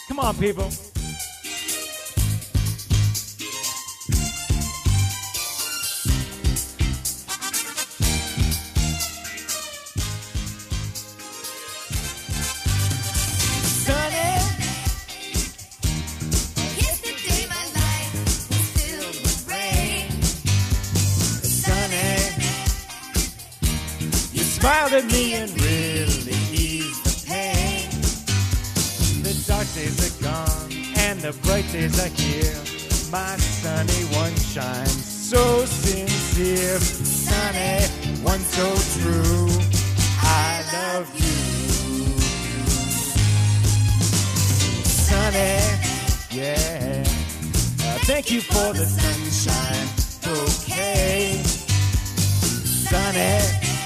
Come on, people. Smiled at me and really eased the pain. The dark days are gone and the bright days are here. My sunny one shines so sincere. Sunny one so true. I love you. Sunny, yeah. Thank you for the sunshine bouquet. Sunny,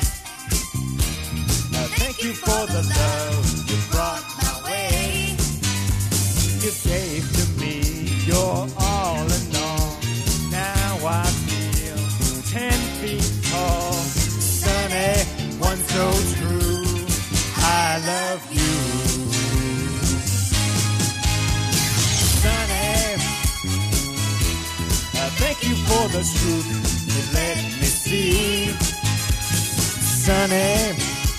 thank you for the love you brought my way. You gave to me your all in all. Now I feel 10 feet tall. Sunny, one so true. I love you. Sunny, thank you for the truth you let me see. Sunny,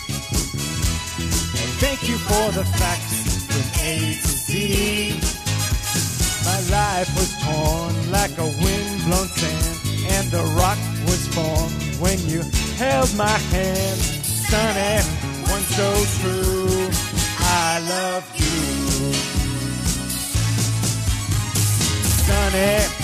thank you for the facts from A to Z. My life was torn like a wind-blown sand, and the rock was formed when you held my hand. Sunny, one so true. I love you. Sunny,